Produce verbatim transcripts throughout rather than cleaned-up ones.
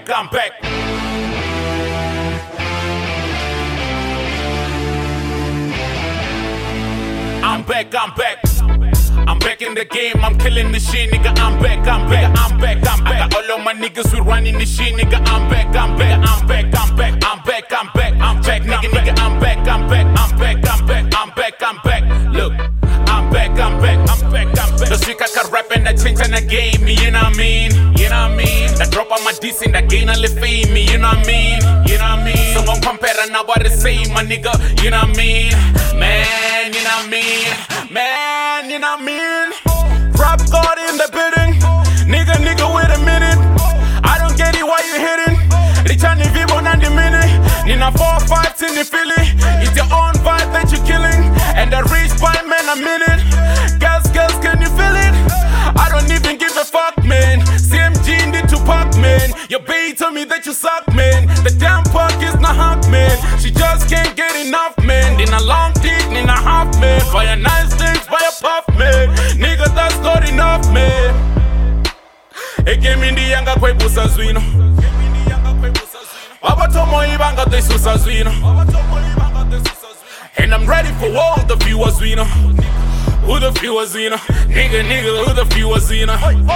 back, I'm back. I'm back, I'm back. I'm back in the game, I'm killing the shit, nigga. I'm back, I'm back, I'm back, I'm back. I got all of my niggas who running the shit, nigga. I'm back, I'm back, I'm back, I'm back, I'm back, I'm back, I'm back, nigga, nigga. I'm back, I'm back, I'm back, I'm back, I'm back, I'm back. Look, I'm back, I'm back, I'm back, I'm back. This week I can rap and I change and I game me, you know what I mean? You know what I mean? I drop on my diss and I gain all the fame, me, you know what I mean? You know what I mean? So I'm comparing now what they say, my nigga, you know what I mean? Man, you know what I mean? Man, you know what I mean? Rap God in the building, nigga, nigga, wait a minute. I don't get it, why you hitting? Return the vivo ninety minute. Nina four fights in the Philly. It's your own vibe that you're killing. And the rich by man a minute. Girls, girls, can you feel it? I don't even give a fuck, man. C M G in the Tupac, man. Your bae told me that you suck, man. The damn fuck is not hot, man. She just can't get enough, man. In a long dick, in a half, man. By a nice things, by a puff, man. Nigga, that's not enough, man. It came in the younger kwebusa zwino. Abatomo ibanga desusa zwino. And I'm ready for all the viewers, we know. Who the viewers, we know. Nigga, nigga, who the viewers, we know.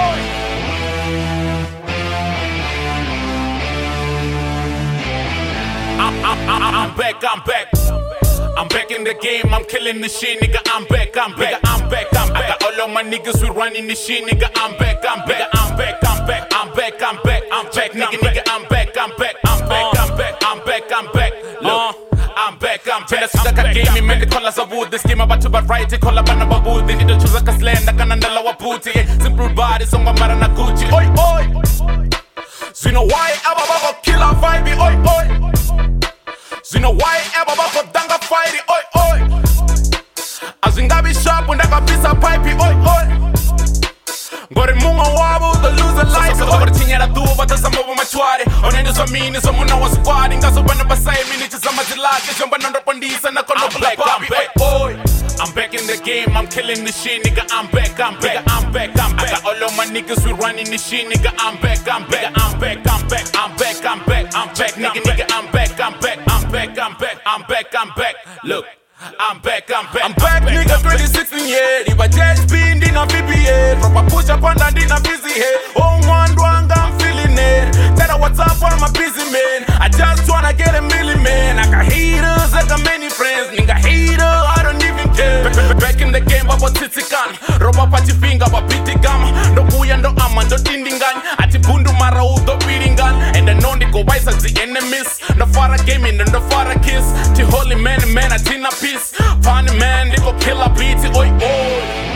I'm, I'm, I'm, I'm back, I'm back. I'm back in the game, I'm killing the shit, nigga. I'm back, I'm back, I'm back, I'm back. I got all of my niggas who running the shit, nigga. I'm back, I'm back, I'm back, I'm back, I'm back, I'm back, I'm back, nigga, nigga. I'm back, I'm back, I'm back, I'm back, I'm back, I'm back. Look. I'm back, I'm back, I'm back. Game me made the colors of wood. This game about to but right, call up on a babu. They need to choose like a sland, I can handle our booty. Simple body, some marana Gucci. Oi, oi. So you know why I'm about to kill our vibe, oi, oi. So you know why I'm about to danga fight, oi, oi. As in Gabi shop when I got piece of pipe, oi, oi. Got a munga wabo, the loser life. So over the thing I do, but some of my chwari. On any so mean, some one was squatting. Got so when I say minutes, some of the like, some one under Pandis and I call up black. I'm back, boy. I'm back in the game, I'm killing the shit, nigga. I'm back, I'm back, I'm back, I'm back. I got all of my niggas who running the shit, nigga. I'm back, I'm back, I'm back, I'm back, I'm back, I'm back, I'm back, nigga, nigga. I'm back, I'm back, I'm back, I'm back, I'm back, I'm back. Look. I'm back, I'm back. I'm back, nigga, twenty sixteen, yeah. If I just been in a V P A, from a push up and down in a busy head. Oh, one, one, I'm feeling it. Tell her what's up, I'm a busy man. I just wanna get a million, man. I got haters, I got many friends. Nigga, hater, I don't even care. Back in the game, but what's it can? Roba pati finger, but pity gum. No kuya, no ama, no tindingan. Ati bundu mara, udo biringan. And the non go wise as the enemies. No fara gaming, and no fara kiss. The holy man, man, I tina peace. Funny man, they go kill a beat, oi, oi.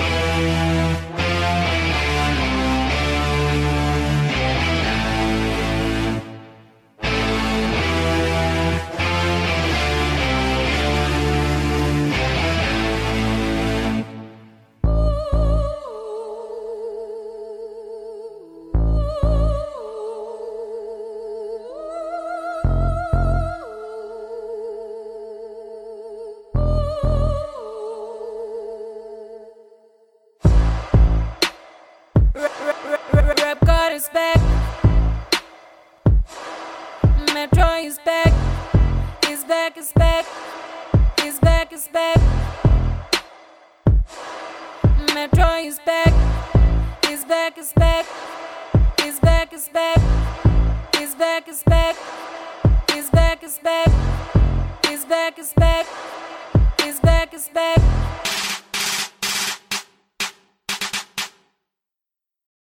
Is back. Metro is back. Is back, is back. Is back, is back. Metro is back. Is back, is back. Is back, is back. Is back, is back. Is back, is back. Is back, is back. Is back, is back.